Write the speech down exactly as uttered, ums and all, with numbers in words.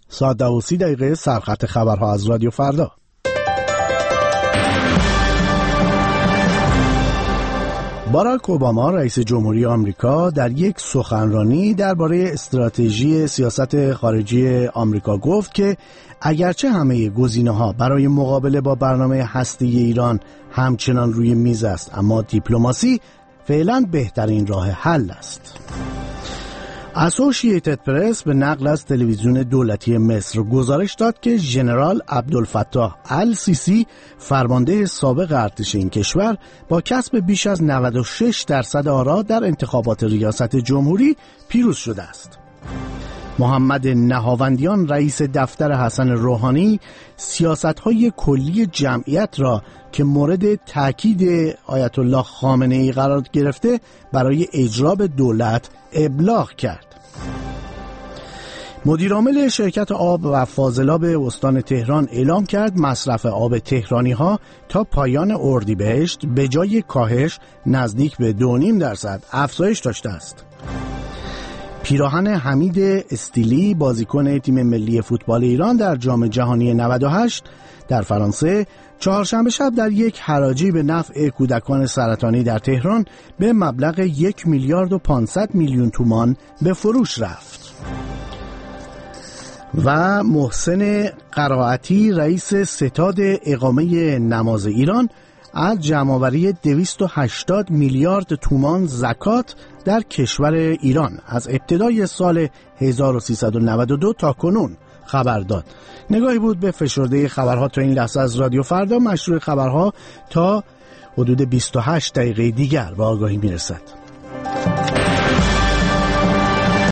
ساعت دو و سی دقیقه سرخط خبرها از رادیو فردا. باراک اوباما رئیس جمهوری آمریکا در یک سخنرانی درباره استراتژی سیاست خارجی آمریکا گفت که اگرچه همه گزینه‌ها برای مقابله با برنامه هسته‌ای ایران همچنان روی میز است، اما دیپلماسی فعلا بهترین راه حل است. اسوشییتد پرس به نقل از تلویزیون دولتی مصر گزارش داد که ژنرال عبدالفتاح السیسی فرمانده سابق ارتش این کشور با کسب بیش از نود و شش درصد آرا در انتخابات ریاست جمهوری پیروز شده است. محمد نهاوندیان رئیس دفتر حسن روحانی سیاست‌های کلی جمعیت را که مورد تاکید آیت الله خامنه‌ای قرار گرفته برای اجرا به دولت ابلاغ کرد. مدیرعامل شرکت آب و فاضلاب استان تهران اعلام کرد مصرف آب تهرانی‌ها تا پایان اردیبهشت به جای کاهش نزدیک به دو و نیم درصد افزایش داشته است. پیراهن حمید استیلی بازیکن تیم ملی فوتبال ایران در جام جهانی نود و هشت در فرانسه چهارشنبه شب در یک حراجی به نفع کودکان سرطانی در تهران به مبلغ یک میلیارد و پانصد میلیون تومان به فروش رفت. و محسن قرائتی رئیس ستاد اقامه نماز ایران از جمع‌آوری دویست و هشتاد میلیارد تومان زکات در کشور ایران از ابتدای سال هزار و سیصد و نود و دو تا کنون خبر داد. نگاهی بود به فشرده خبرها تا این لحظه از رادیو فردا. مشروع خبرها تا حدود بیست و هشت دقیقه دیگر به آگاهی میرسد.